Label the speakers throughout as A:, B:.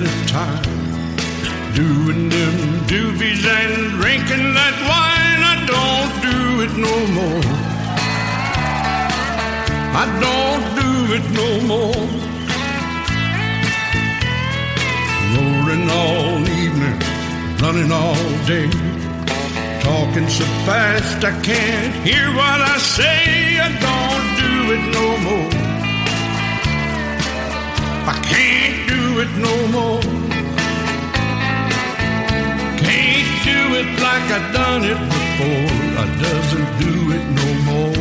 A: a time, doing them doobies and drinking that wine. I don't do it no more. I don't do it no more. Rolling all evening, running all day, talking so fast I can't hear what I say. I don't do it no more. I can't do it no more. Can't do it like I done it before. I doesn't do it no more.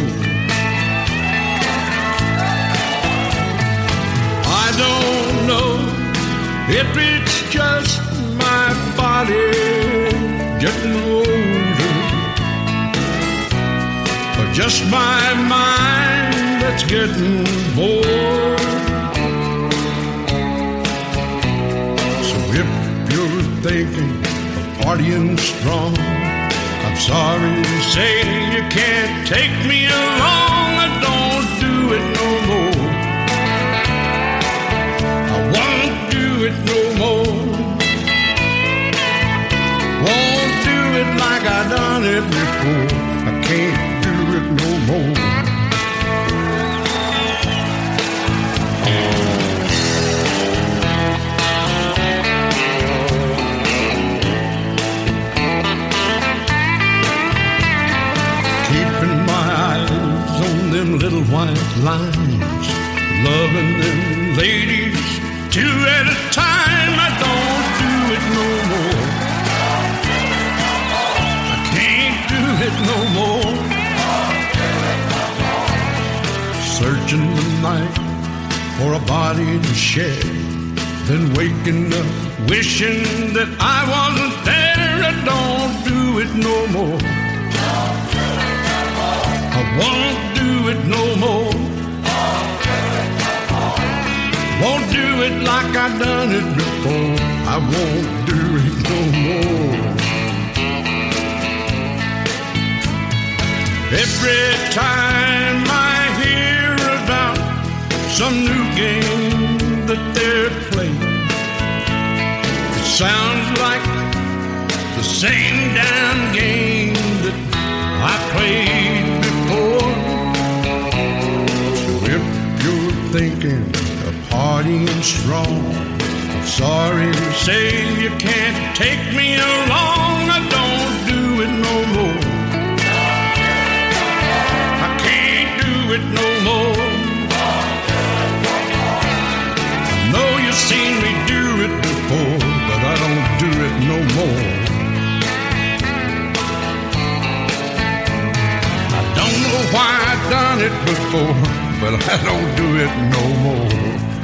A: I don't know if it's just my body getting older, or just my mind that's getting bored. So if you're thinking of partying strong, I'm sorry to say you can't take me along. I don't do it no more. I won't do it no more. Won't do it like I done it before. I can't do it no more. Keeping my eyes on them little white lines, loving them ladies two at a time. I don't do it no more. I can't do it no more. Searching the night for a body to share, then waking up wishing that I wasn't there. I don't do it no more. I won't do it no more. Won't do it like I done it before. I won't do it no more. Every time I hear about some new game that they're playing, it sounds like the same damn game that I played before. So if you're thinking of partying strong, I'm sorry to say you can't take me along. I don't do it no more. I can't do it no more. I know you've seen me do it before, but I don't do it no more. I don't know why I done it before, but I don't do it no more.